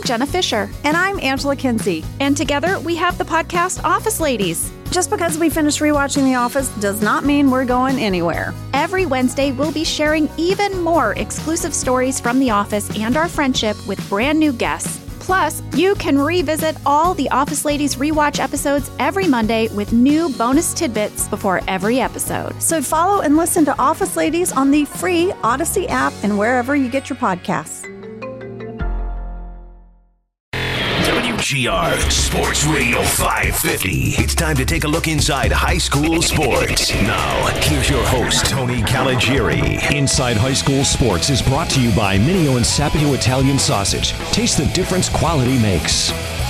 Jenna Fisher. And I'm Angela Kinsey. And together we have the podcast Office Ladies. Just because we finished rewatching The Office does not mean we're going anywhere. Every Wednesday, we'll be sharing even more exclusive stories from The Office and our friendship with brand new guests. Plus, you can revisit all the Office Ladies rewatch episodes every Monday with new bonus tidbits before every episode. So follow and listen to Office Ladies on the free Odyssey app and wherever you get your podcasts. WGR Sports Radio 550. It's time to take a look inside high school sports. Now, here's your host, Tony Caligiuri. Inside High School Sports is brought to you by Mineo and Sapio Italian Sausage. Taste the difference quality makes.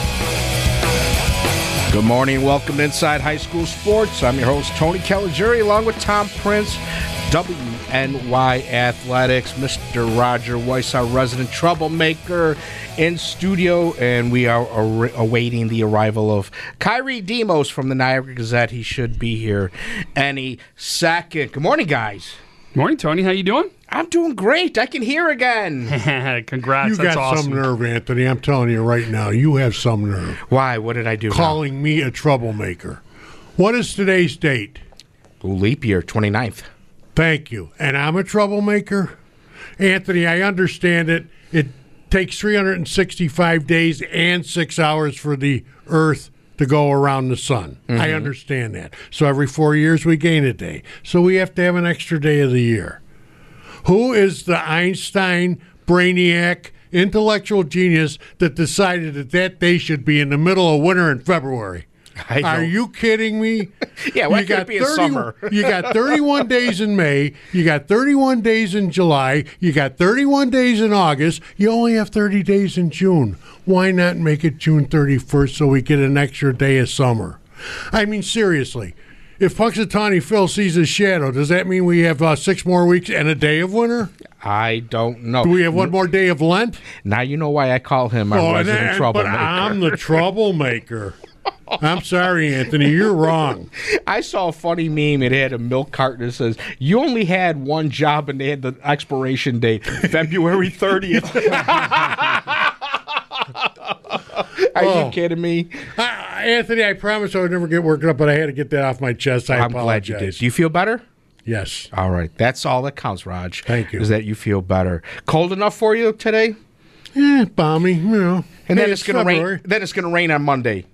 Good morning. Welcome to Inside High School Sports. I'm your host, Tony Caligiuri, along with Tom Prince, WNY Athletics, Mr. Roger Weiss, our resident troublemaker in studio, and we are awaiting the arrival of Kyrie Demos from the Niagara Gazette. He should be here any second. Good morning, guys. Morning, Tony. How you doing? I'm doing great. I can hear again. Congrats. You That's got awesome. some nerve, Anthony. I'm telling you right now, you have some nerve. Why? What did I do? Calling me a troublemaker. What is today's date? Leap year, 29th. Thank you. And I'm a troublemaker? Anthony, I understand it. It takes 365 days and 6 hours for the Earth to go around the sun. Mm-hmm. I understand that. So every 4 years we gain a day. So we have to have an extra day of the year. Who is the Einstein brainiac intellectual genius that decided that that day should be in the middle of winter in February? Are you kidding me? Yeah, why can't it be in summer? You got 31 days in May. You got 31 days in July. You got 31 days in August. You only have 30 days in June. Why not make it June 31st so we get an extra day of summer? I mean, seriously. If Punxsutawney Phil sees his shadow, does that mean we have 6 more weeks and a day of winter? I don't know. Do we have one more day of Lent? Now you know why I call him our resident troublemaker. But I'm the troublemaker. I'm sorry, Anthony. You're wrong. I saw a funny meme. It had a milk carton that says, "You only had one job," and they had the expiration date, February 30th. Are you kidding me? Anthony, I promise I would never get worked up, but I had to get that off my chest. I'm glad you did. Do you feel better? Yes. All right. That's all that counts, Raj. Thank you. Is that you feel better. Cold enough for you today? Balmy, you know. And then it's going to rain. Then it's going to rain on Monday.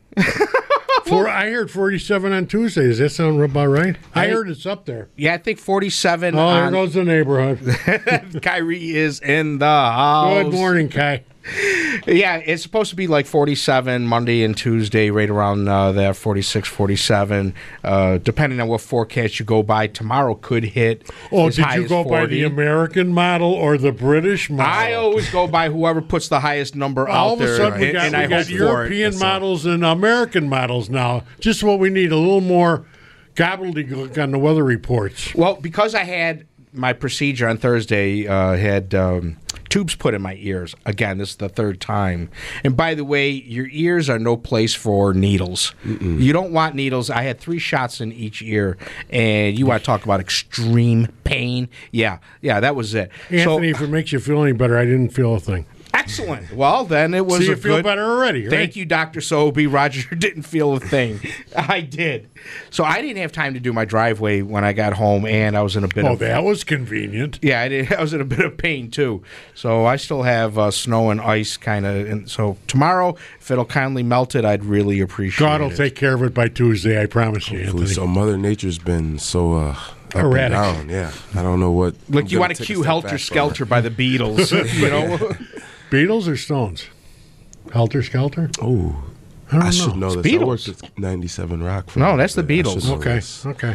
I heard 47 on Tuesday. Does that sound about right? I heard it's up there. Yeah, I think 47. Oh, there goes the neighborhood. Kyrie is in the house. Good morning, Kai. Yeah, it's supposed to be like 47 Monday and Tuesday, right around there, 46, 47. Depending on what forecast you go by, tomorrow could hit. Oh, did you go by the American model or the British model? I always go by whoever puts the highest number All out there. All of a sudden, we got European models and American models now. Just what we need, a little more gobbledygook on the weather reports. Well, because I had my procedure on Thursday, had tubes put in my ears. Again, this is the third time. And by the way, your ears are no place for needles. Mm-mm. You don't want needles. I had 3 shots in each ear, and you want to talk about extreme pain. Yeah, that was it. Anthony, if it makes you feel any better, I didn't feel a thing. Excellent. Well, then it was So you feel better already, right? Thank you, Dr. Sobey. Roger didn't feel a thing. I did. So I didn't have time to do my driveway when I got home, and I was in a bit of... Oh, that was convenient. Yeah, I was in a bit of pain, too. So I still have snow and ice kind of... And so tomorrow, if it'll kindly melt it, I'd really appreciate it. God will take care of it by Tuesday, I promise you, Anthony. So Mother Nature's been so... up erratic. And down. Yeah, I don't know what... Look, you want to cue Helter Skelter by the Beatles, you know? Beatles or Stones? Helter Skelter? Oh, I should know this. Beatles. I worked at 97 Rock. No, that's the Beatles. Okay.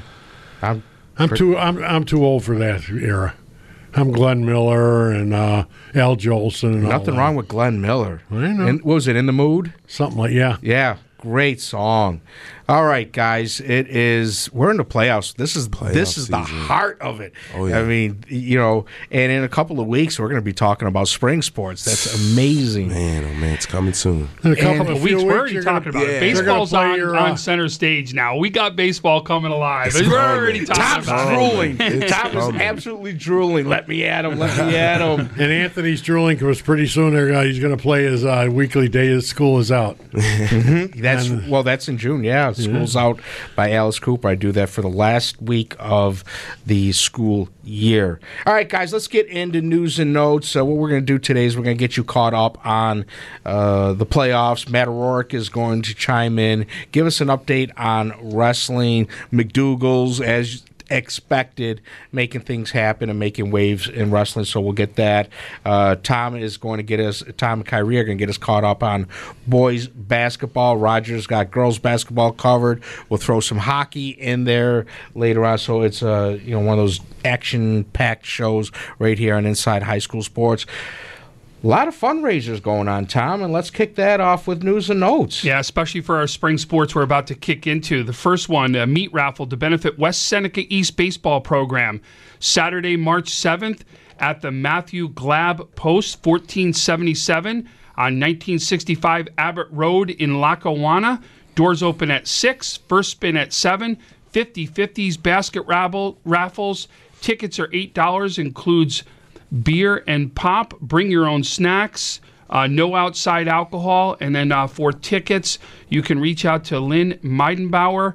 I'm too old for that era. I'm Glenn Miller and Al Jolson and Nothing all wrong with Glenn Miller. I know. What was it, In the Mood? Something like, yeah. Yeah, great song. All right, guys. We're in the playoffs. This is the heart of it. Oh, yeah. I mean, and in a couple of weeks we're going to be talking about spring sports. That's amazing. Man, it's coming soon. In a couple of weeks, few we're weeks, already you're talking gonna, about it. yeah. Baseball's You're gonna play on center stage now. We got baseball coming alive. It's We're coming. already talking Tom's about drooling. It's Tom is coming. absolutely drooling. Let me at him. And Anthony's drooling because pretty soon he's going to play his weekly day as school is out. That's in June. Yeah, School's Out by Alice Cooper. I do that for the last week of the school year. All right, guys, let's get into news and notes. What we're going to do today is we're going to get you caught up on the playoffs. Matt O'Rourke is going to chime in, give us an update on wrestling. McDougal's, as expected, making things happen and making waves in wrestling, so we'll get that. Tom and Kyrie are going to get us caught up on boys basketball. Roger's got girls basketball covered. We'll throw some hockey in there later on, so it's one of those action-packed shows right here on Inside High School Sports. A lot of fundraisers going on, Tom, and let's kick that off with news and notes. Yeah, especially for our spring sports we're about to kick into. The first one, a meat raffle to benefit West Seneca East baseball program. Saturday, March 7th at the Matthew Glab Post, 1477 on 1965 Abbott Road in Lackawanna. Doors open at 6, first spin at 7, 50/50s basket raffles. Tickets are $8, includes beer and pop. Bring your own snacks. No outside alcohol. And then for tickets, you can reach out to Lynn Meidenbauer,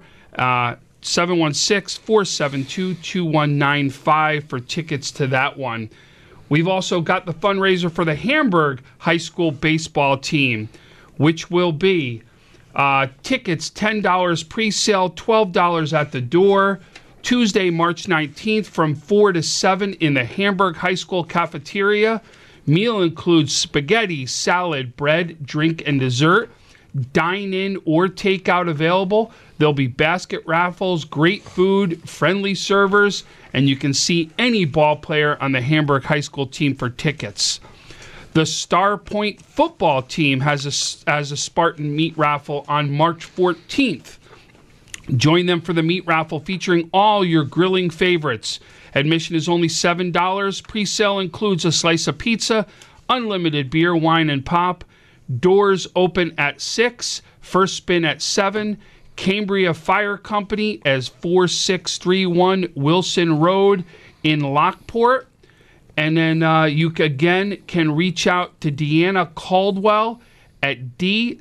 716-472-2195 for tickets to that one. We've also got the fundraiser for the Hamburg High School baseball team, which will be tickets $10 pre-sale, $12 at the door. Tuesday, March 19th from 4 to 7 in the Hamburg High School cafeteria. Meal includes spaghetti, salad, bread, drink, and dessert. Dine-in or takeout available. There'll be basket raffles, great food, friendly servers, and you can see any ball player on the Hamburg High School team for tickets. The Star Point football team has a Spartan meat raffle on March 14th. Join them for the meat raffle featuring all your grilling favorites. Admission is only $7. Pre-sale includes a slice of pizza, unlimited beer, wine, and pop. Doors open at 6, first spin at 7. Cambria Fire Company as 4631 Wilson Road in Lockport. And then you again can reach out to Deanna Caldwell at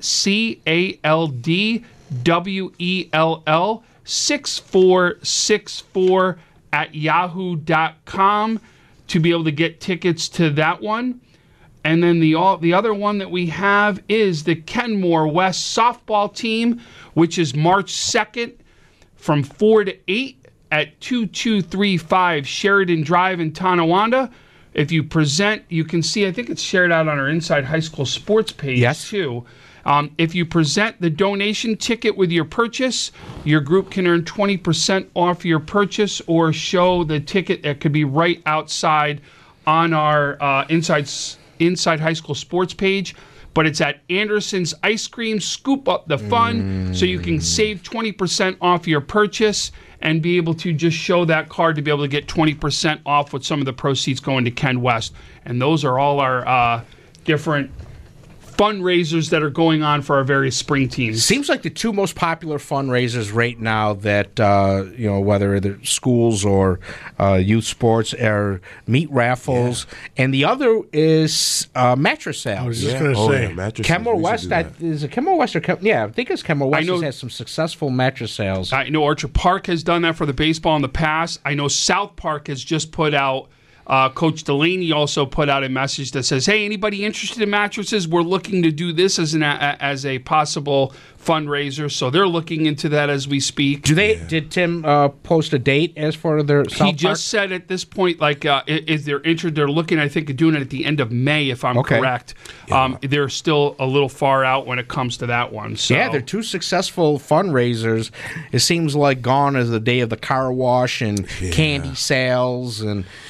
DCALDWELL6464 at yahoo.com to be able to get tickets to that one. And then the other one that we have is the Kenmore West softball team, which is March 2nd from 4 to 8 at 2235 Sheridan Drive in Tonawanda. If you present, you can see, I think it's shared out on our Inside High School Sports page too. If you present the donation ticket with your purchase, your group can earn 20% off your purchase or show the ticket that could be right outside on our Inside High School Sports page. But it's at Anderson's Ice Cream. Scoop up the fun so you can save 20% off your purchase and be able to just show that card to be able to get 20% off with some of the proceeds going to Ken West. And those are all our different fundraisers that are going on for our various spring teams. Seems like the two most popular fundraisers right now that, whether they're schools or youth sports, are meat raffles. Yeah. And the other is mattress sales. I was just going to say. Mattresses. Kenmore West, is it Kenmore West or I think it's Kenmore West has some successful mattress sales. I know Orchard Park has done that for the baseball in the past. I know South Park has just put out Coach Delaney also put out a message that says, hey, anybody interested in mattresses, we're looking to do this as a possible fundraiser. So they're looking into that as we speak. Did Tim post a date as for their South Park? He just said at this point, is they're interested, they're looking, I think, at doing it at the end of May, if I'm correct. Yeah. They're still a little far out when it comes to that one. So. Yeah, they're two successful fundraisers. It seems like gone is the day of the car wash and candy sales and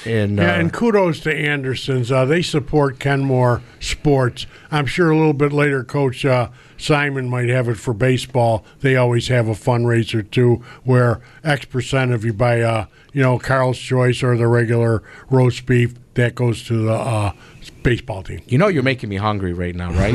Yeah, and kudos to Andersons. They support Kenmore sports. I'm sure a little bit later, Coach Simon might have it for baseball. They always have a fundraiser, too, where X% if you buy, Carl's Choice or the regular roast beef, that goes to the baseball team. You know you're making me hungry right now, right?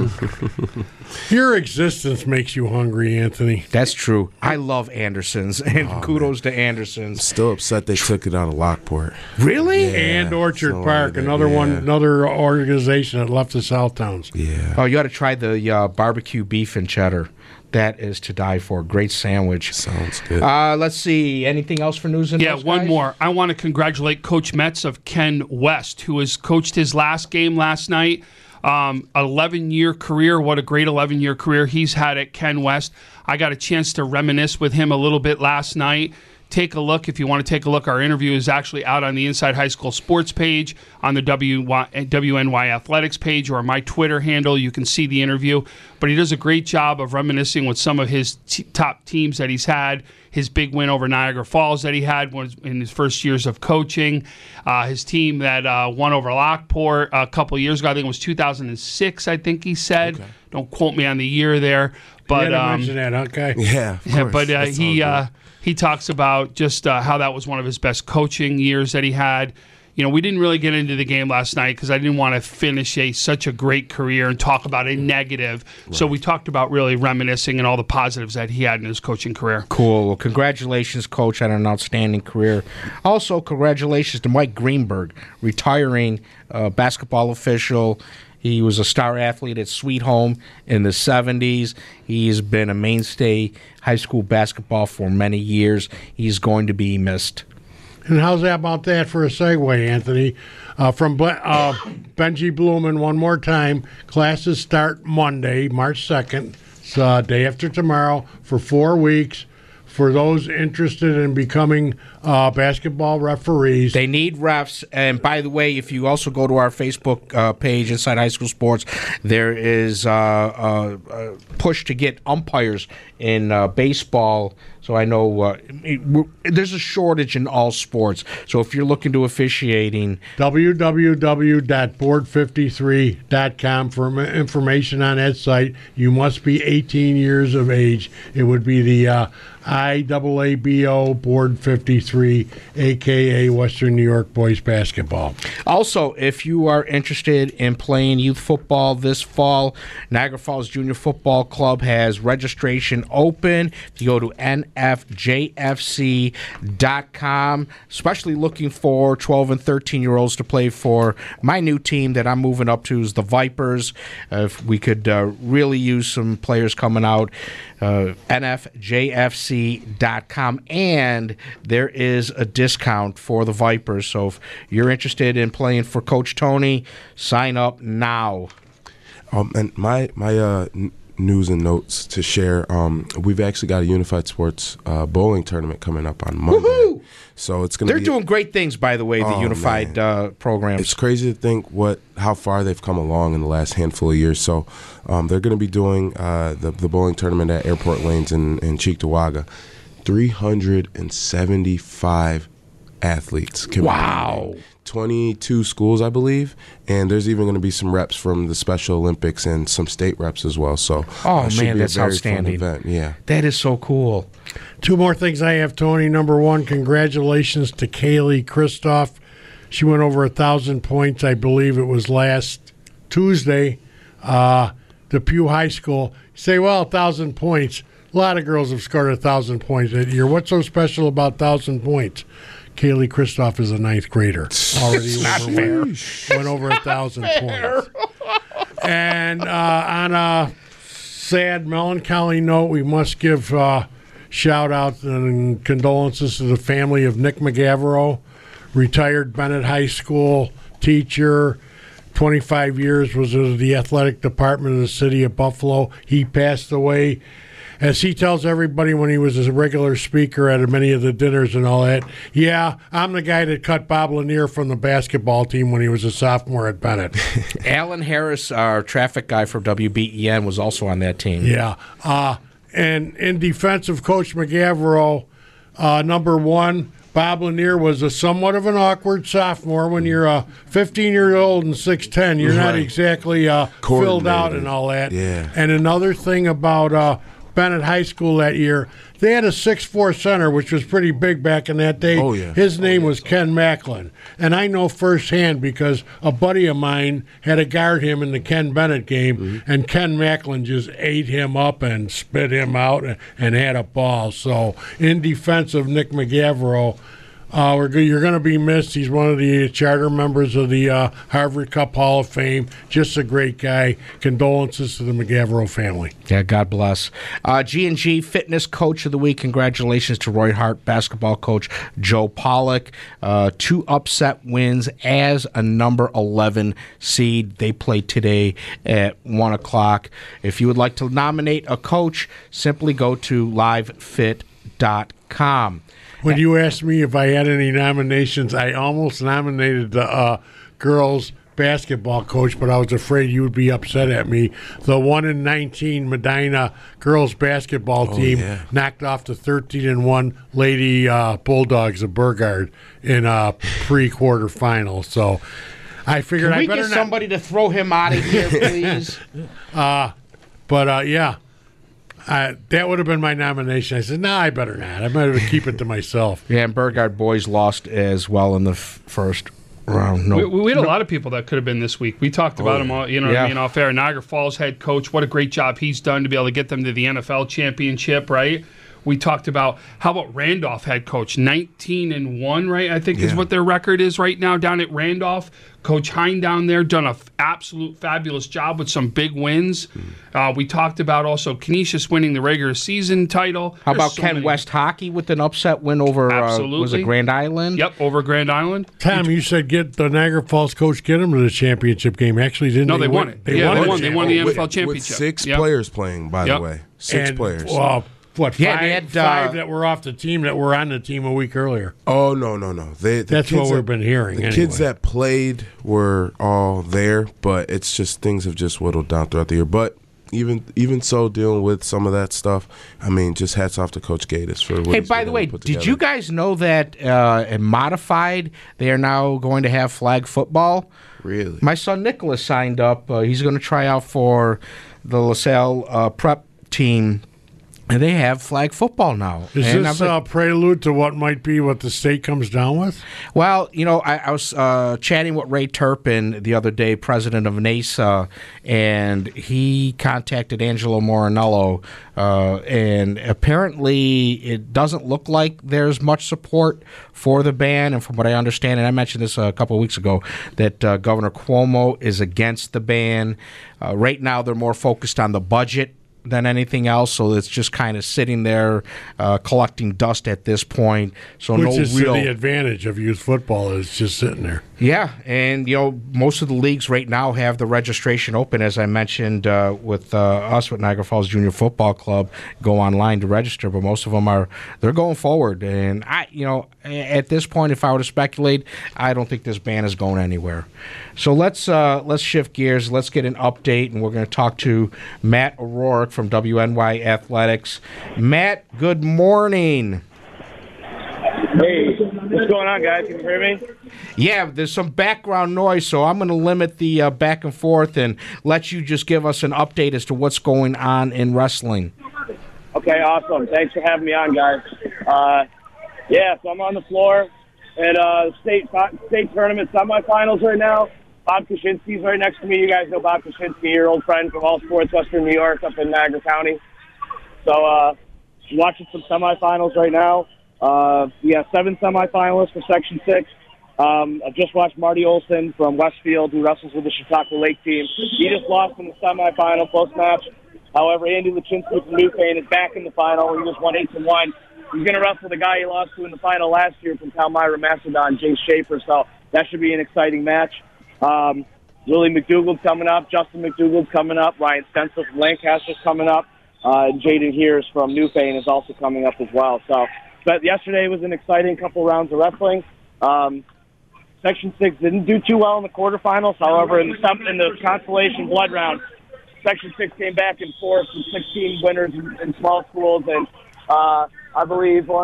Your existence makes you hungry, Anthony. That's true. I love Andersons, and kudos to Andersons. Still upset they took it out of Lockport. Really? Yeah, And Orchard so Park, another organization that left the South Towns. Yeah. Oh, you got to try the barbecue beef and cheddar. That is to die for. Great sandwich. Sounds good. Let's see. Anything else for news and notes, one guys? more. I want to congratulate Coach Metz of Ken West, who has coached his last game last night. 11-year career. What a great 11-year career he's had at Ken West. I got a chance to reminisce with him a little bit last night. Take a look. If you want to take a look, our interview is actually out on the Inside High School Sports page, on the WNY Athletics page, or my Twitter handle. You can see the interview. But he does a great job of reminiscing with some of his top teams that he's had. His big win over Niagara Falls that he had was in his first years of coaching. His team that won over Lockport a couple years ago, I think it was 2006, I think he said. Okay. Don't quote me on the year there. But mention that, okay? Yeah, of course. But he talks about just how that was one of his best coaching years that he had. We didn't really get into the game last night because I didn't want to finish such a great career and talk about a negative. Right. So we talked about really reminiscing and all the positives that he had in his coaching career. Cool. Well, congratulations, Coach, on an outstanding career. Also, congratulations to Mike Greenberg, retiring basketball official. He was a star athlete at Sweet Home in the 70s. He's been a mainstay high school basketball for many years. He's going to be missed. And how's that about that for a segue, Anthony? From Benji Blumen, one more time. Classes start Monday, March 2nd. It's day after tomorrow for 4 weeks. For those interested in becoming basketball referees. They need refs. And by the way, if you also go to our Facebook page, Inside High School Sports, there is a push to get umpires in baseball. So I know there's a shortage in all sports. So if you're looking to officiating, www.board53.com for information on that site. You must be 18 years of age. It would be the IAABO Board 53, a.k.a. Western New York Boys Basketball. Also, if you are interested in playing youth football this fall, Niagara Falls Junior Football Club has registration open. If you go to nfjfc.com, especially looking for 12 and 13-year-olds to play for my new team that I'm moving up to is the Vipers. If we could really use some players coming out, nfjfc.com, and there is a discount for the Vipers. So if you're interested in playing for Coach Tony, sign up now. And my news and notes to share. We've actually got a Unified Sports bowling tournament coming up on Monday. Woohoo! So it's going to They're doing great things, by the way, the Unified programs. It's crazy to think how far they've come along in the last handful of years. So they're going to be doing the bowling tournament at Airport Lanes in Cheektowaga. 375 athletes. Wow. 22 schools, I believe, and there's even going to be some reps from the Special Olympics and some state reps as well. So, man, that's outstanding. Fun event. Yeah, that is so cool. 2 more things I have, Tony. Number one, congratulations to Kaylee Kristoff. She went over 1,000 points, I believe it was last Tuesday. The Pew High School. You say, well, 1,000 points. A lot of girls have scored 1,000 points that year. What's so special about 1,000 points? Kaylee Kristoff is a 9th grader. Already went over 1,000 points. And on a sad, melancholy note, we must give shout-out and condolences to the family of Nick McGavero, retired Bennett High School teacher, 25 years was in the athletic department of the city of Buffalo. He passed away. As he tells everybody when he was a regular speaker at many of the dinners and all that, yeah, I'm the guy that cut Bob Lanier from the basketball team when he was a sophomore at Bennett. Alan Harris, our traffic guy for WBEN, was also on that team. Yeah. And in defense of Coach McGavero, number one, Bob Lanier was a somewhat of an awkward sophomore. When you're a 15-year-old and 6'10", you're not exactly filled out and all that. Yeah. And another thing about Bennett High School that year, they had a 6'4" center, which was pretty big back in that day. Oh, yeah. His name was Ken Macklin. And I know firsthand because a buddy of mine had to guard him in the Ken Bennett game, and Ken Macklin just ate him up and spit him out and had a ball. So in defense of Nick McGavero, you're going to be missed. He's one of the charter members of the Harvard Cup Hall of Fame. Just a great guy. Condolences to the McGavero family. Yeah, God bless. G&G Fitness Coach of the Week. Congratulations to Roy Hart, basketball coach Joe Pollock. 2 upset wins as a number 11 seed. They play today at 1 o'clock. If you would like to nominate a coach, simply go to livefit.com. When you asked me if I had any nominations, I almost nominated the girls' basketball coach, but I was afraid you would be upset at me. The 1-19 Medina girls' basketball team knocked off the 13-1 Lady Bulldogs of Burgard in a pre-quarterfinal. So I figured Can I we better get not. somebody to throw him out of here, please? Yeah. That would have been my nomination. I said, no, I better not. I better keep it to myself. Yeah, and Burgard boys lost as well in the first round. We had a lot of people that could have been this week. We talked about them all, what I mean, off air. Niagara Falls head coach, what a great job he's done to be able to get them to the NFL championship, right? We talked about, how about Randolph head coach, 19-1, right? I think is what their record is right now down at Randolph. Coach Hine down there done an absolute fabulous job with some big wins. We talked about also Canisius winning the regular season title. How about Ken West hockey with an upset win over was it Grand Island? Yep, over Grand Island. Tom, you said get the Niagara Falls coach, get them to the championship game. Actually, didn't No, they won it. They won the NFL championship. With 6 players playing, by the way. 6 players. Five that were off the team that were on the team a week earlier. Oh, no. That's what we've been hearing. The kids that played were all there, but it's just things have just whittled down throughout the year. But even so, dealing with some of that stuff, I mean, just hats off to Coach Gatis for what he's by the way, did you guys know that in Modified, they are now going to have flag football? Really? My son Nicholas signed up. He's going to try out for the LaSalle prep team. And they have flag football now. Is this a prelude to what might be what the state comes down with? Well, I was chatting with Ray Turpin the other day, president of NASA, and he contacted Angelo Morinello, and apparently it doesn't look like there's much support for the ban. And from what I understand, and I mentioned this a couple of weeks ago, that Governor Cuomo is against the ban. Right now they're more focused on the budget than anything else, so it's just kind of sitting there collecting dust at this point. So Which is the advantage of youth football, is just sitting there. Yeah, and most of the leagues right now have the registration open, as I mentioned with us with Niagara Falls Junior Football Club. Go online to register, but most of them they're going forward. And at this point, if I were to speculate, I don't think this ban is going anywhere. So let's shift gears. Let's get an update, and we're going to talk to Matt O'Rourke from WNY Athletics. Matt, good morning. Hey, what's going on, guys? Can you hear me? Yeah, there's some background noise, so I'm going to limit the back and forth and let you just give us an update as to what's going on in wrestling. Okay, awesome. Thanks for having me on, guys. So I'm on the floor at state tournament semifinals right now. Bob Kaczynski's right next to me. You guys know Bob Kaczynski, your old friend from All Sports Western New York up in Niagara County. So watching some semifinals right now. We have 7 semifinalists for Section 6. I just watched Marty Olson from Westfield, who wrestles with the Chautauqua Lake team. He just lost in the semifinal post-match. However, Andy Lachinsky from Newfane is back in the final. He just won 8-1. He's going to wrestle the guy he lost to in the final last year from Palmyra, Macedon, Jay Schaefer. So that should be an exciting match. Willie McDougall's coming up. Justin McDougall's coming up. Ryan Stencil from Lancaster's coming up. And Jaden Heers from Newfane is also coming up as well. But yesterday was an exciting couple rounds of wrestling. Section 6 didn't do too well in the quarterfinals. However, in the consolation blood round, Section 6 came back in fourth with 16 winners in small schools. And I believe 6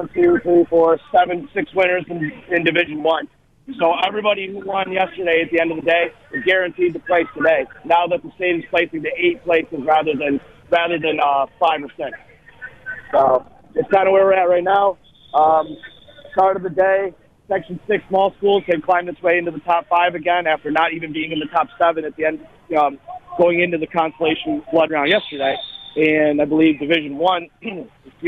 winners in Division I. So everybody who won yesterday at the end of the day is guaranteed to place today. Now that the state is placing to 8 places rather than 5 or 6. So it's kind of where we're at right now. Start of the day, Section 6 small schools have climbed its way into the top 5 again after not even being in the top 7 at the end, going into the consolation blood round yesterday. And I believe Division I, is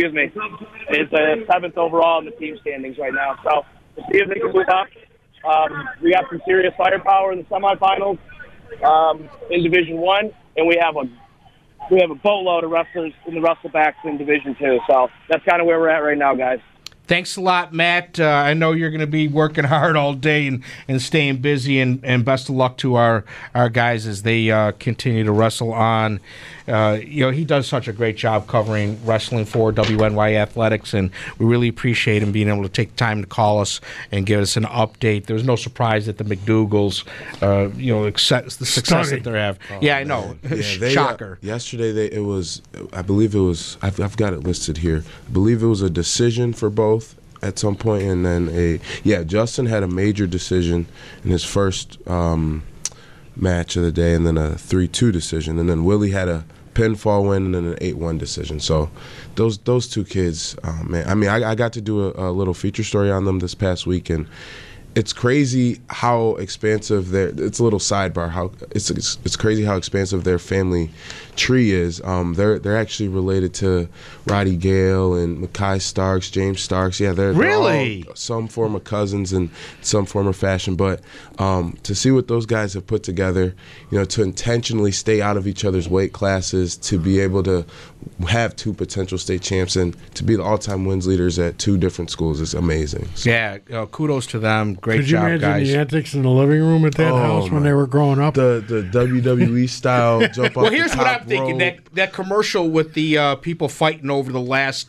the 7th overall in the team standings right now. So we'll see if they can move up. We got some serious firepower in the semifinals in Division I, and we have a boatload of wrestlers in the wrestlebacks in Division II. So that's kind of where we're at right now, guys. Thanks a lot, Matt. I know you're going to be working hard all day and staying busy, and best of luck to our guys as they continue to wrestle on. He does such a great job covering wrestling for WNY Athletics, and we really appreciate him being able to take time to call us and give us an update. There was no surprise that the McDougals, the success that they have. I know. Shocker. Yesterday, I've got it listed here. I believe it was a decision for both at some point, and then Justin had a major decision in his first match of the day, and then a 3-2 decision, and then Willie had a pinfall win and then an 8-1 decision. So those two kids, man, I mean, I got to do a little feature story on them this past week, and it's crazy how expansive it's a little sidebar. How it's crazy how expansive their family tree is. They're actually related to Roddy Gale and Mackay Starks, James Starks. Yeah, they're all some form of cousins in some form of fashion. But to see what those guys have put together, to intentionally stay out of each other's weight classes, to be able to have 2 potential state champs, and to be the all-time wins leaders at 2 different schools is amazing. So. Yeah, kudos to them. Great job, guys. Could you imagine the antics in the living room at that house when they were growing up? The WWE style jump off Well, here's the what top I'm thinking. rope. That commercial with the people fighting over the last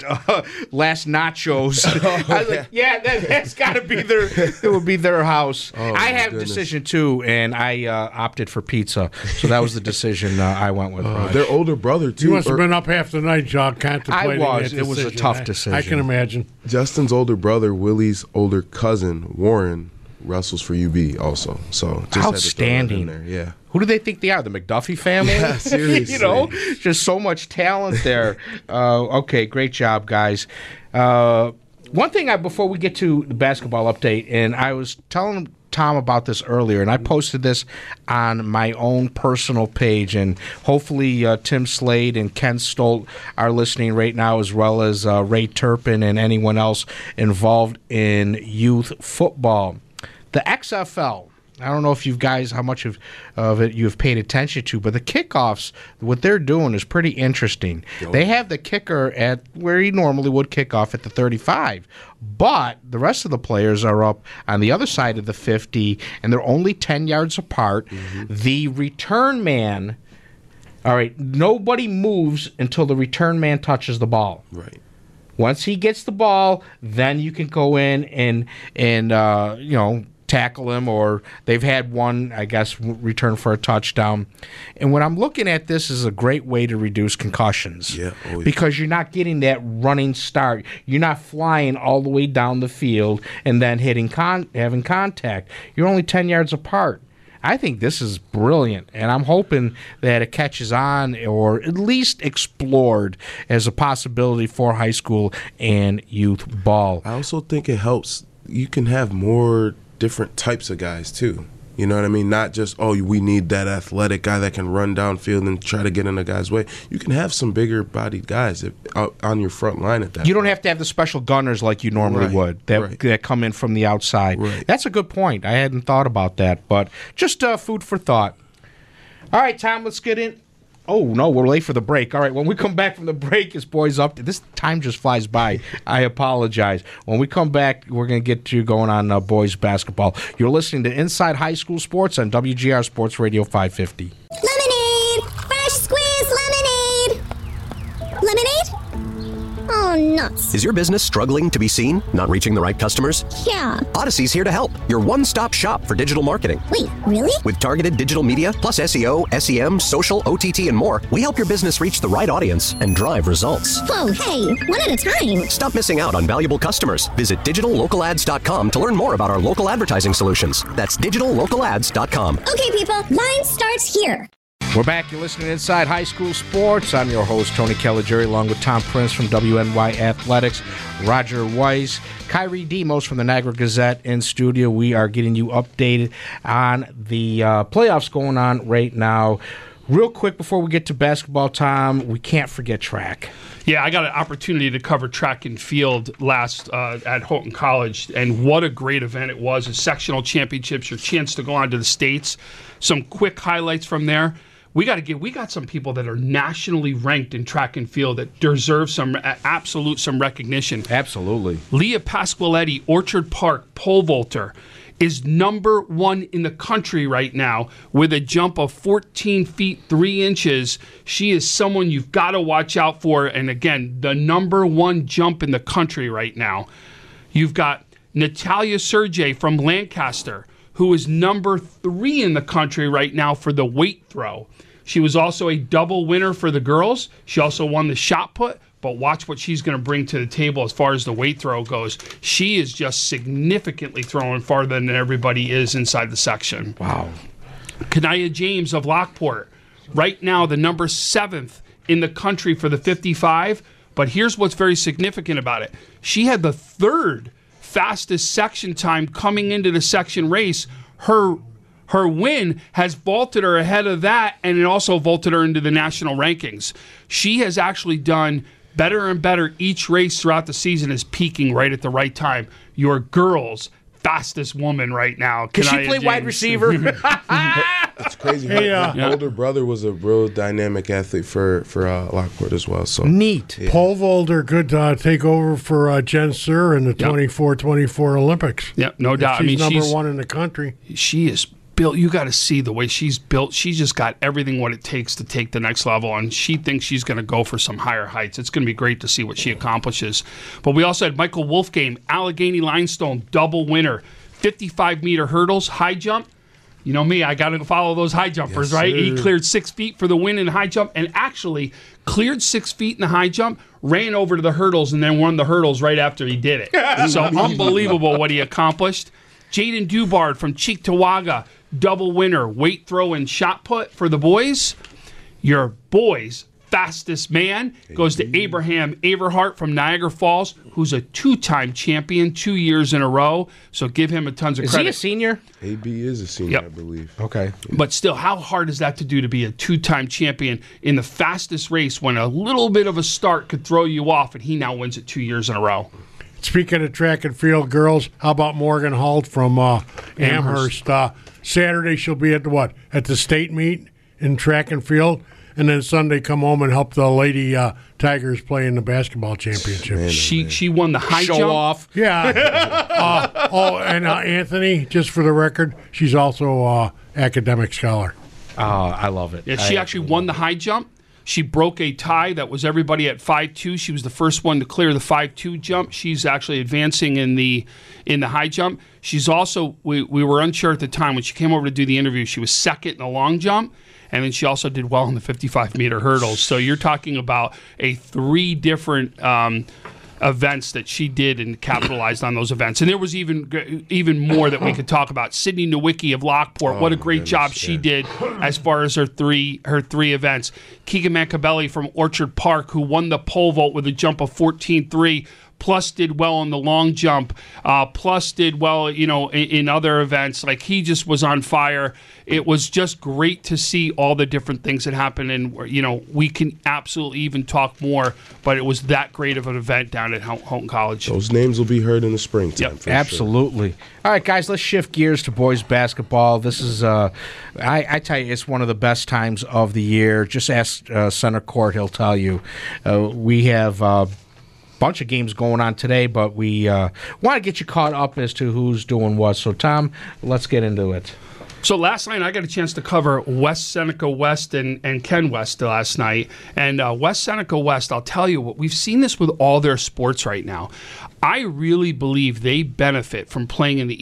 nachos. I was like, that's got to be it would be their house. I have a decision, too, and I opted for pizza. So that was the decision I went with. Their older brother, too. You must have been up half the night, John, contemplating I was. that It was a decision. tough decision. I can imagine. Justin's older brother, Willie's older cousin, Warren, wrestles for UB also. So just outstanding. Had to throw that in there. Yeah. Who do they think they are? The McDuffie family? Yeah, seriously. Just so much talent there. Okay, great job, guys. One thing before we get to the basketball update, and I was telling Tom about this earlier, and I posted this on my own personal page, and hopefully Tim Slade and Ken Stolt are listening right now, as well as Ray Turpin and anyone else involved in youth football. The XFL, I don't know if you guys, how much of it you have paid attention to, but the kickoffs, what they're doing is pretty interesting. They have the kicker at where he normally would kick off at the 35, but the rest of the players are up on the other side of the 50, and they're only 10 yards apart. Mm-hmm. The return man, all right, nobody moves until the return man touches the ball. Right. Once he gets the ball, then you can go in and tackle him, or they've had one, I guess, return for a touchdown. And when I'm looking at this, is a great way to reduce concussions. Yeah, because you're not getting that running start. You're not flying all the way down the field and then having contact. You're only 10 yards apart. I think this is brilliant, and I'm hoping that it catches on or at least explored as a possibility for high school and youth ball. I also think it helps. You can have more different types of guys too. You know what I mean? Not just, we need that athletic guy that can run downfield and try to get in a guy's way. You can have some bigger bodied guys on your front line at that. You don't have to have the special gunners like you normally would that come in from the outside. Right. That's a good point. I hadn't thought about that, but just food for thought. All right, Tom, let's get in. Oh, no, we're late for the break. All right, when we come back from the break, it's Boys Up. This time just flies by. I apologize. When we come back, we're going to get you going on boys basketball. You're listening to Inside High School Sports on WGR Sports Radio 550. Lemonade! Fresh squeezed lemonade! Lemonade? Oh, all nuts. Is your business struggling to be seen? Not reaching the right customers? Yeah. Odyssey's here to help. Your one-stop shop for digital marketing. Wait, really? With targeted digital media, plus SEO, SEM, social, OTT, and more, we help your business reach the right audience and drive results. Whoa, hey, one at a time. Stop missing out on valuable customers. Visit digitallocalads.com to learn more about our local advertising solutions. That's digitallocalads.com. Okay, people, line starts here. We're back. You're listening to Inside High School Sports. I'm your host, Tony Caligiuri, along with Tom Prince from WNY Athletics, Roger Weiss, Kyrie Demos from the Niagara Gazette in studio. We are getting you updated on the playoffs going on right now. Real quick before we get to basketball, Tom, we can't forget track. Yeah, I got an opportunity to cover track and field last at Houghton College, and what a great event it was. A sectional championships, your chance to go on to the States. Some quick highlights from there. We got some people that are nationally ranked in track and field that deserve some recognition. Absolutely. Leah Pasqualetti, Orchard Park pole vaulter, is number 1 in the country right now with a jump of 14 feet 3 inches. She is someone you've got to watch out for. And again, the number 1 jump in the country right now. You've got Natalia Sergey from Lancaster, who is number 3 in the country right now for the weight throw. She was also a double winner for the girls. She also won the shot put, but watch what she's going to bring to the table as far as the weight throw goes. She is just significantly throwing farther than everybody is inside the section. Wow. Kanaya James of Lockport, right now the number 7th in the country for the 55, but here's what's very significant about it. She had the 3rd fastest section time coming into the section race. Her win has vaulted her ahead of that, and it also vaulted her into the national rankings. She has actually done better and better each race throughout the season, is peaking right at the right time. Your girls' fastest woman right now. Can she play wide receiver? It's crazy. Her older brother was a real dynamic athlete for Lockport as well. So neat. Yeah. Pole vaulter could take over for Jen Sir in the 24 Olympics. Yep, no doubt. She's number 1 in the country. She is built. You got to see the way she's built. She's just got everything what it takes to take the next level, and she thinks she's going to go for some higher heights. It's going to be great to see what she accomplishes. But we also had Michael Wolfgame, Allegheny Limestone, double winner, 55-meter hurdles, high jump. You know me, I got to follow those high jumpers, right? He cleared 6 feet for the win in high jump, and actually cleared 6 feet in the high jump, ran over to the hurdles, and then won the hurdles right after he did it. So unbelievable what he accomplished. Jaden Dubard from Cheektowaga, double winner, weight throw and shot put for the boys. Your boys' fastest man goes to Abraham Averhart from Niagara Falls, who's a 2-time champion 2 years in a row. So give him a tons of credit. Is he a senior? AB is a senior, I believe. Okay. But still, how hard is that to do, to be a 2-time champion in the fastest race when a little bit of a start could throw you off, and he now wins it 2 years in a row? Speaking of track and field girls, how about Morgan Holt from Amherst? Saturday she'll be at the state meet in track and field, and then Sunday come home and help the Lady Tigers play in the basketball championship. She won the high jump. Show off. Yeah. And Anthony, just for the record, she's also academic scholar. I love it. Yeah, she actually won the high jump. She broke a tie that was everybody at 5'2". She was the first one to clear the 5'2" jump. She's actually advancing in the high jump. She's also, we were unsure at the time when she came over to do the interview, she was second in the long jump, and then she also did well in the 55-meter hurdles. So you're talking about 3 different events that she did and capitalized on those events. And there was even more that we could talk about. Sydney Nowicki of Lockport, what a great job she did as far as her three events. Keegan Mancabelli from Orchard Park, who won the pole vault with a jump of 14.3, plus did well on the long jump, plus did well, in other events. Like, he just was on fire. It was just great to see all the different things that happened, and we can absolutely even talk more, but it was that great of an event down at Houghton College. Those names will be heard in the springtime. Yep, absolutely. Sure. All right, guys, let's shift gears to boys basketball. This is, I tell you, it's one of the best times of the year. Just ask Center Court; he'll tell you. We have bunch of games going on today, but we want to get you caught up as to who's doing what. So, Tom, let's get into it. So last night I got a chance to cover West Seneca West and Ken West last night. And West Seneca West, I'll tell you what, we've seen this with all their sports right now. I really believe they benefit from playing in the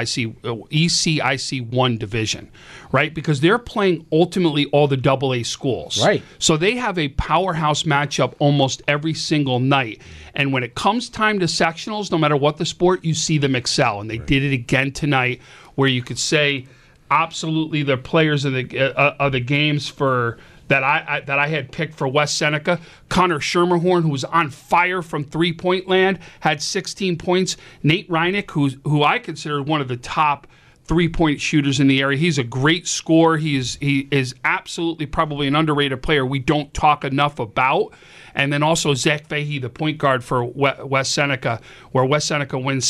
ECIC 1 division, right? Because they're playing ultimately all the AA schools. Right. So they have a powerhouse matchup almost every single night. And when it comes time to sectionals, no matter what the sport, you see them excel. And they did it again tonight, where you could say absolutely the players of the games for that I had picked for West Seneca. Connor Schermerhorn, who was on fire from three-point land, had 16 points. Nate Reinick, who I consider one of the top three-point shooters in the area. He's a great scorer. He is absolutely probably an underrated player we don't talk enough about. And then also Zach Fahey, the point guard for West Seneca, where West Seneca wins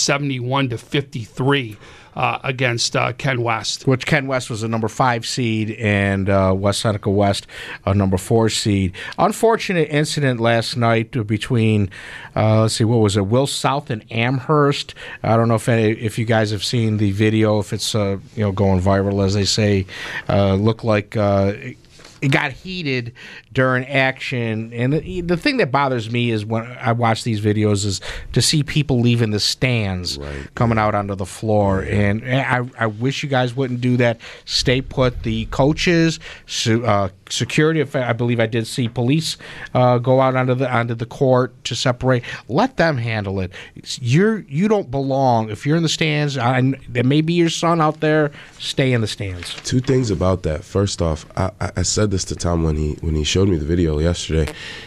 71-53. Against Ken West. Which Ken West was a number 5 seed and West Seneca West a number 4 seed. Unfortunate incident last night between, let's see, what was it, Will South and Amherst. I don't know if you guys have seen the video, if it's going viral, as they say. Looked like it got heated during action. And the thing that bothers me is when I watch these videos is to see people leaving the stands, coming out onto the floor. And I wish you guys wouldn't do that. Stay put. The coaches, security, I believe I did see police go out onto the court to separate. Let them handle it. You don't belong. If you're in the stands, there may be your son out there, stay in the stands. Two things about that. First off, I said this to Tom when he showed me the video yesterday.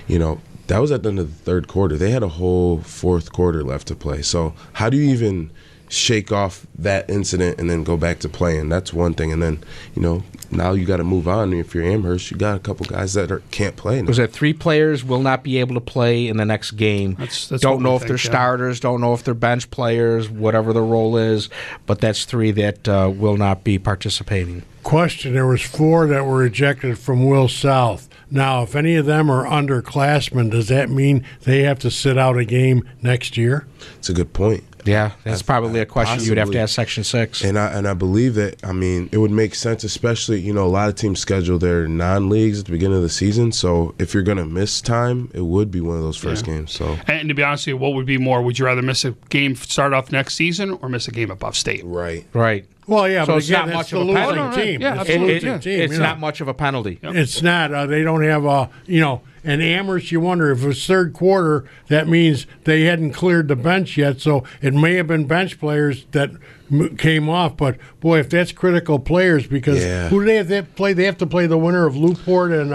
That was at the end of the third quarter. They had a whole fourth quarter left to play. So how do you even shake off that incident and then go back to playing? That's one thing. And then, now you got to move on. If you're Amherst, you got a couple guys that can't play now. Was that 3 players will not be able to play in the next game? That's don't know if they're starters, don't know if they're bench players, whatever the role is, but that's 3 that will not be participating. Question, there was 4 that were ejected from Will South. Now, if any of them are underclassmen, does that mean they have to sit out a game next year? It's a good point. Yeah, that's probably a question you'd have to ask Section 6. And I believe that, it would make sense, especially, a lot of teams schedule their non-leagues at the beginning of the season. So if you're going to miss time, it would be one of those first games. So, and to be honest with you, what would be more? Would you rather miss a game start off next season or miss a game at Buff State? Right. Well, yeah, so but it's again, not much the of a losing penalty. team. Yeah, it's the losing team. It's not much of a penalty. Yep. It's not. They don't have and Amherst, you wonder if it was third quarter, that means they hadn't cleared the bench yet, so it may have been bench players that came off. But, boy, if that's critical players, because who do they have to play? They have to play the winner of Newport and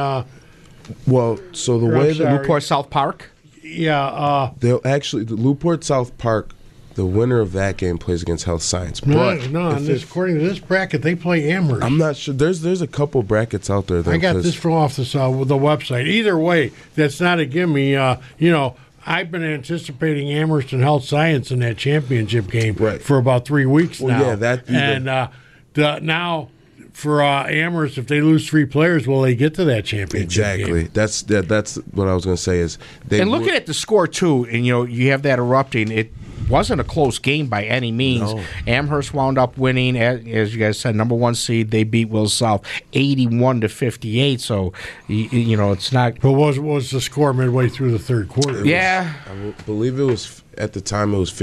so the way that Newport South Park? Yeah. They'll actually, the Newport South Park, the winner of that game plays against Health Science. No, but according to this bracket, they play Amherst. I'm not sure. There's a couple brackets out there. I got this from off the website. Either way, that's not a gimme. I've been anticipating Amherst and Health Science in that championship game for about 3 weeks now. Yeah, that and now for Amherst, if they lose 3 players, will they get to that championship game? That's what I was going to say is looking at the score too, and you have that erupting. It wasn't a close game by any means. No. Amherst wound up winning, as you guys said, number 1 seed. They beat Will South 81-58. So it's not. But what was the score midway through the third quarter? I believe it was at the time. It was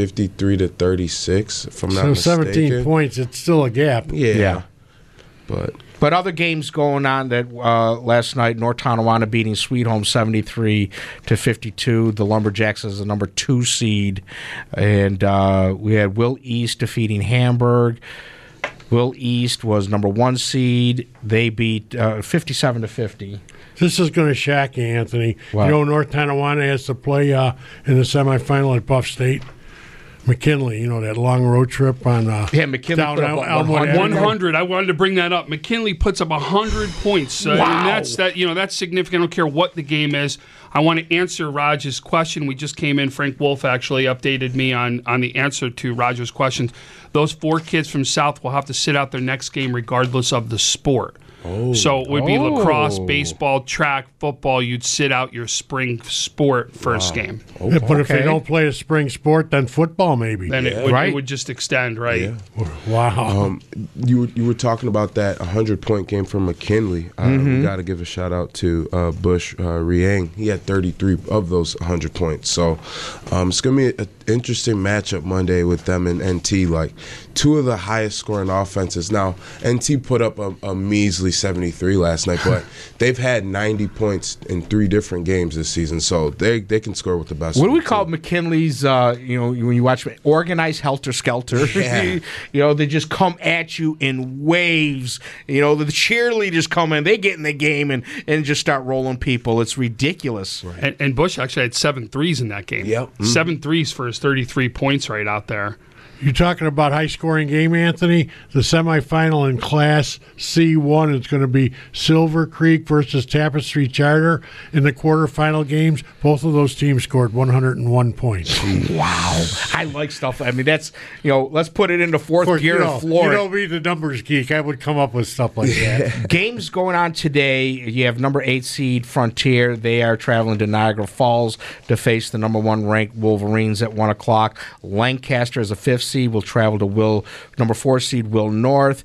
53-36. If I'm not mistaken. 17 points. It's still a gap. Yeah. But other games going on that last night, North Tonawanda beating Sweet Home 73-52. The Lumberjacks as the number 2 seed. And we had Will East defeating Hamburg. Will East was number 1 seed. They beat 57-50. This is going to shock you, Anthony. What? North Tonawanda has to play in the semifinal at Buff State. McKinley, that long road trip on McKinley down put up Elmwood 100. I wanted to bring that up. McKinley puts up 100 points. Wow. And that's significant. I don't care what the game is. I want to answer Raj's question. We just came in. Frank Wolf actually updated me on the answer to Raj's questions. Those 4 kids from South will have to sit out their next game regardless of the sport. So it would be lacrosse, baseball, track, football. You'd sit out your spring sport first game. Yeah, but if they don't play a spring sport, then football maybe. Then it would just extend, right? Yeah. Wow. You were talking about that 100-point game from McKinley. We got to give a shout out to Bush Riang. He had 33 of those 100 points. So it's going to be an interesting matchup Monday with them and NT. Like, two of the highest scoring offenses. Now, NT put up a measly 73 last night, but they've had 90 points in 3 different games this season, so they can score with the best. What do we call McKinley's, when you watch organized helter-skelter? Yeah. They just come at you in waves. The cheerleaders come in, they get in the game and just start rolling people. It's ridiculous. Right. And Bush actually had 7 threes in that game. Yep. 7 threes for his 33 points right out there. You're talking about high-scoring game, Anthony. The semifinal in Class C1 is going to be Silver Creek versus Tapestry Charter. In the quarterfinal games, both of those teams scored 101 points. Wow. I like stuff. I mean, that's, let's put it into fourth gear and floor. You know me, the numbers geek. I would come up with stuff like that. Games going on today. You have number 8 seed Frontier. They are traveling to Niagara Falls to face the number 1 ranked Wolverines at 1 o'clock. Lancaster is a 5th seed will travel to number 4 seed Will North.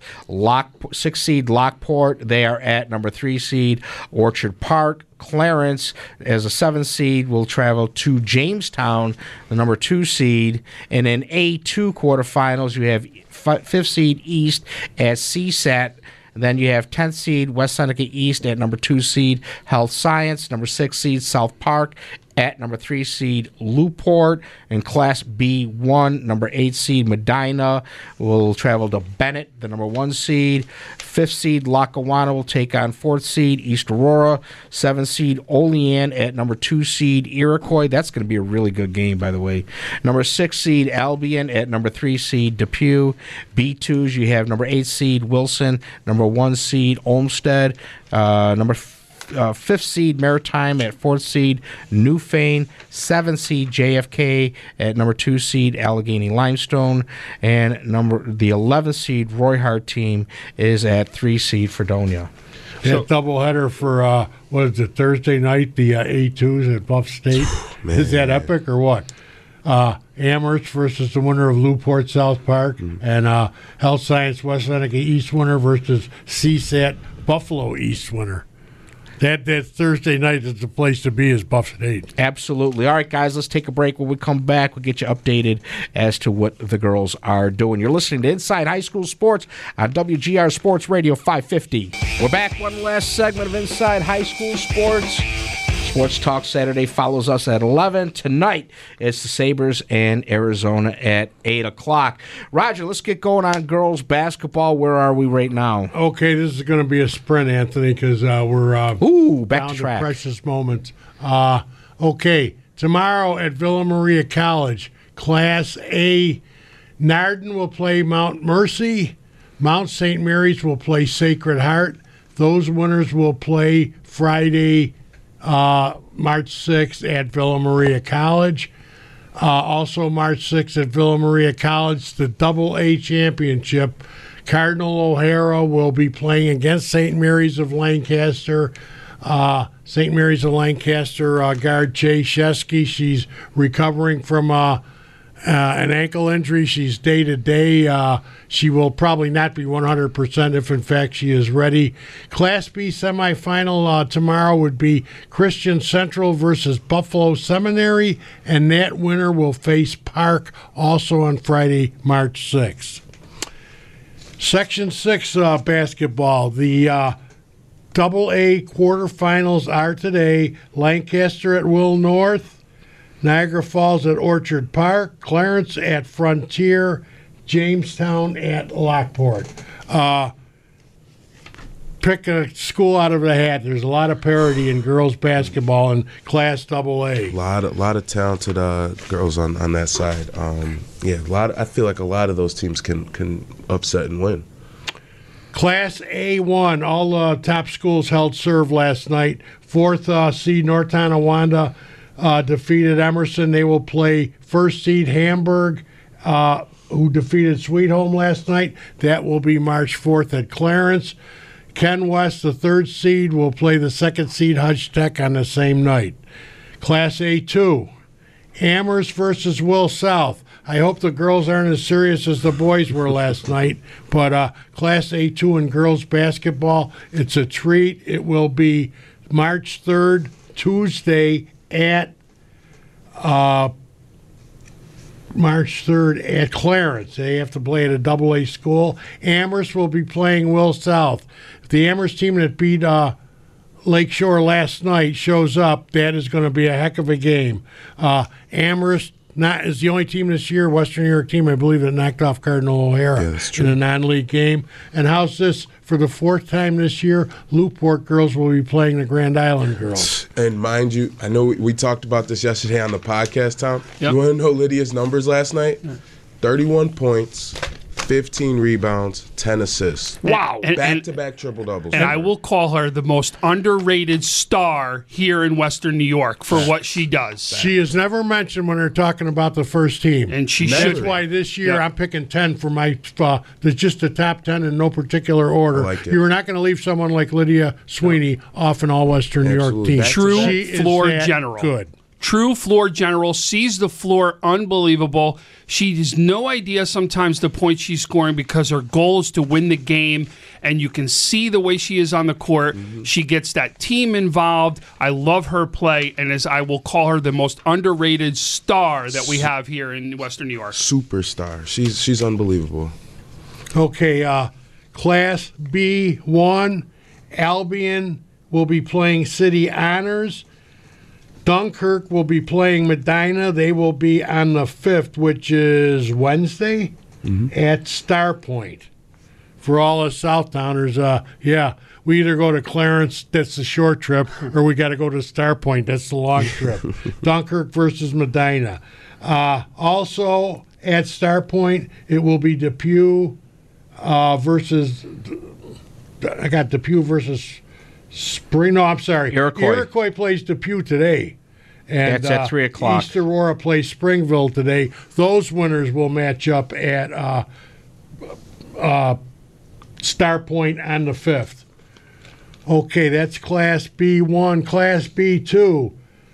6 seed Lockport, they are at number 3 seed Orchard Park. Clarence, as a 7th seed, will travel to Jamestown, the number 2 seed. And in A2 quarterfinals, you have 5th seed East at CSAT. Then you have 10th seed West Seneca East at number 2 seed Health Science, number 6 seed South Park at number 3 seed Newport. In Class B1, number 8 seed Medina will travel to Bennett, the number 1 seed. 5th seed Lackawanna will take on 4th seed East Aurora. 7th seed Olean at number 2 seed Iroquois. That's going to be a really good game, by the way. Number 6 seed Albion at number 3 seed Depew. B2s, you have number 8 seed Wilson, number 1 seed Olmsted, number 5th seed Maritime at 4th seed Newfane, 7th seed JFK at number 2 seed Allegheny Limestone, and the 11th seed Roy Hart team is at 3 seed Fredonia. That doubleheader for Thursday night, the A2s at Buff State. Is that epic or what? Amherst versus the winner of Newport South Park, and Health Science West Seneca East winner versus CSAT Buffalo East winner. That Thursday night is the place to be, is Buff State. Absolutely. All right, guys, let's take a break. When we come back, we'll get you updated as to what the girls are doing. You're listening to Inside High School Sports on WGR Sports Radio 550. We're back. One last segment of Inside High School Sports. Sports Talk Saturday follows us at 11. Tonight, it's the Sabres and Arizona at 8 o'clock. Roger, let's get going on girls basketball. Where are we right now? Okay, this is going to be a sprint, Anthony, because we're back down to track. Precious moments. Okay, tomorrow at Villa Maria College, Class A, Narden will play Mount Mercy. Mount St. Mary's will play Sacred Heart. Those winners will play Friday, March 6th at Villa Maria College. Also March 6th at Villa Maria College, the AA championship. Cardinal O'Hara will be playing against St. Mary's of Lancaster. St. Mary's of Lancaster guard Chase Shesky. She's recovering from an ankle injury. She's day-to-day. She will probably not be 100% if, in fact, she is ready. Class B semifinal tomorrow would be Christian Central versus Buffalo Seminary, and that winner will face Park also on Friday, March 6th. Section 6 basketball. The AA quarterfinals are today. Lancaster at Will North, Niagara Falls at Orchard Park, Clarence at Frontier, Jamestown at Lockport. Pick a school out of the hat. There's a lot of parity in girls basketball in Class AA. A lot of talented girls on that side. I feel like a lot of those teams can upset and win. Class A1, all the top schools held serve last night. 4th seed North Tonawanda defeated Emerson. They will play 1st seed Hamburg, who defeated Sweet Home last night. That will be March 4th at Clarence. Ken West, the 3rd seed, will play the 2nd seed Hutch Tech on the same night. Class A2, Amherst versus Will South. I hope the girls aren't as serious as the boys were last night, but Class A2 in girls basketball, it's a treat. It will be March 3rd, Tuesday at Clarence. They have to play at a AA school. Amherst will be playing Will South. If the Amherst team that beat Lakeshore last night shows up, that is going to be a heck of a game. Amherst is the only team this year, Western New York team, I believe, that knocked off Cardinal O'Hara in a non-league game. And how's this? For the 4th time this year, Newport girls will be playing the Grand Island girls. And mind you, I know we talked about this yesterday on the podcast, Tom. Yep. You want to know Lydia's numbers last night? 31 points, 15 rebounds, 10 assists. Wow. Back-to-back triple-doubles. And I will call her the most underrated star here in Western New York for what she does. She is never mentioned when they're talking about the first team. And she That's should. why this year I'm picking 10 for my just the top 10 in no particular order. I like it. You are not going to leave someone like Lydia Sweeney off an all-Western New York team. True She floor is that general. good. True floor general, sees the floor, unbelievable. She has no idea sometimes the points she's scoring because her goal is to win the game, and you can see the way she is on the court. She gets that team involved. I love her play, and as I will call her the most underrated star that we have here in Western New York. Superstar. She's unbelievable. Okay, Class B1, Albion will be playing City Honors. Dunkirk will be playing Medina. They will be on the 5th, which is Wednesday, at Star Point. For all us Southtowners, we either go to Clarence, that's the short trip, or we got to go to Star Point, that's the long trip. Dunkirk versus Medina. Also at Star Point, it will be Depew versus Spring. No, I'm sorry. Iroquois plays Depew today. And that's at 3 o'clock. East Aurora plays Springville today. Those winners will match up at Star Point on the 5th. Okay, that's Class B1. Class B2.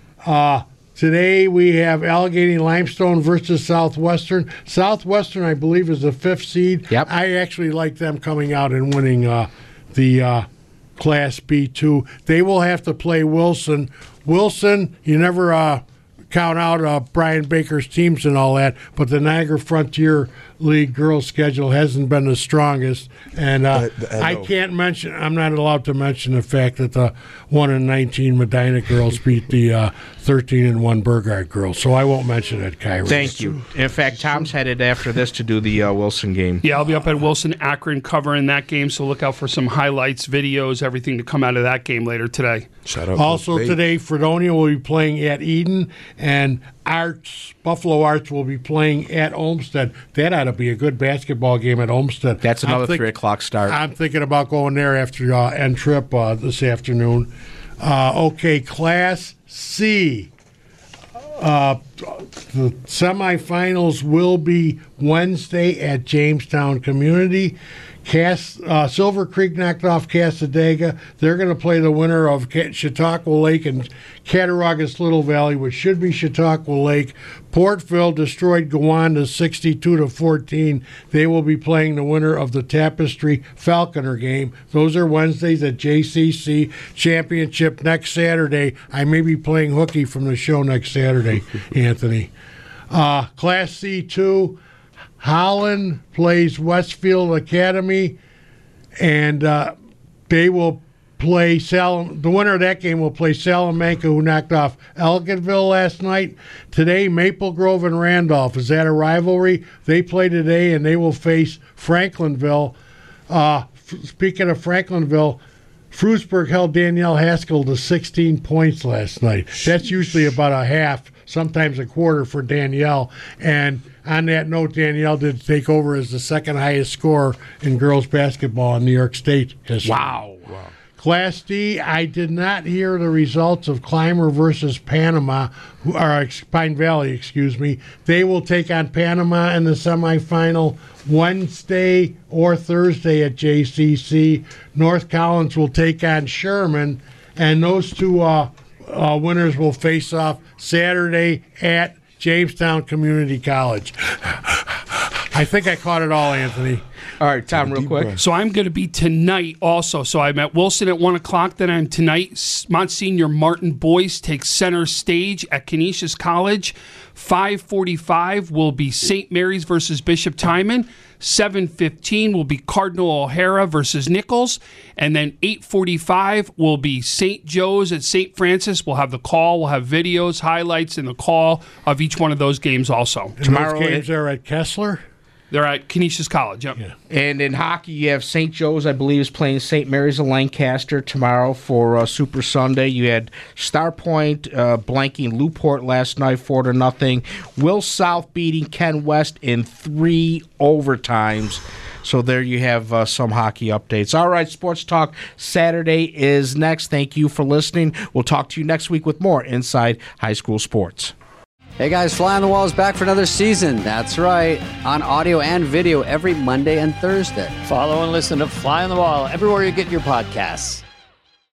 Today we have Allegheny Limestone versus Southwestern. Southwestern, I believe, is the 5th seed. Yep. I actually like them coming out and winning the Class B2. They will have to play Wilson. Wilson, you never count out Brian Baker's teams and all that, but the Niagara Frontier League girls schedule hasn't been the strongest. And I can't mention, I'm not allowed to mention the fact that the 1-19 Medina girls beat the 13-1 Burgard girls. So I won't mention it, Kyrie. Thank you. In fact, Tom's headed after this to do the Wilson game. Yeah, I'll be up at Wilson Akron covering that game, so look out for some highlights, videos, everything to come out of that game later today. Shout out Also today, Fredonia will be playing at Eden, and Buffalo Arts will be playing at Olmsted. That ought to be a good basketball game at Olmsted. That's another 3 o'clock start. I'm thinking about going there after end trip this afternoon. Okay, Class C. The semifinals will be Wednesday at Jamestown Community. Silver Creek knocked off Cassadaga. They're going to play the winner of Chautauqua Lake and Cattaraugus Little Valley, which should be Chautauqua Lake. Portville destroyed Gowanda 62-14. They will be playing the winner of the Tapestry Falconer game. Those are Wednesdays at JCC Championship next Saturday. I may be playing hooky from the show next Saturday, Anthony. Class C2. Holland plays Westfield Academy, and they will play the winner of that game will play Salamanca, who knocked off Elginville last night. Today, Maple Grove and Randolph. Is that a rivalry? They play today, and they will face Franklinville. Speaking of Franklinville, Frewsburg held Danielle Haskell to 16 points last night. That's usually about a half, sometimes a quarter for Danielle. And on that note, Danielle did take over as the second highest scorer in girls basketball in New York State history. Wow. Class D, I did not hear the results of Clymer versus Panama, Pine Valley, excuse me. They will take on Panama in the semifinal Wednesday or Thursday at JCC. North Collins will take on Sherman, and those two winners will face off Saturday at Jamestown Community College. I think I caught it all, Anthony. All right, Tom, real quick. So I'm going to be tonight also. So I'm at Wilson at 1 o'clock. Then I'm tonight. Monsignor Martin Boyce takes center stage at Canisius College. 5:45 will be St. Mary's versus Bishop Timon. 7:15 will be Cardinal O'Hara versus Nichols. And then 8:45 will be St. Joe's at St. Francis. We'll have the call. We'll have videos, highlights, and the call of each one of those games also. And tomorrow those games are at Kessler? They're at Canisius College, yep. Yeah. And in hockey, you have St. Joe's, I believe, is playing St. Mary's of Lancaster tomorrow for Super Sunday. You had Starpoint blanking Newport last night 4-0. Will South beating Ken West in 3 overtimes. So there you have some hockey updates. All right, Sports Talk Saturday is next. Thank you for listening. We'll talk to you next week with more Inside High School Sports. Hey guys, Fly on the Wall is back for another season. That's right, on audio and video every Monday and Thursday. Follow and listen to Fly on the Wall everywhere you get your podcasts.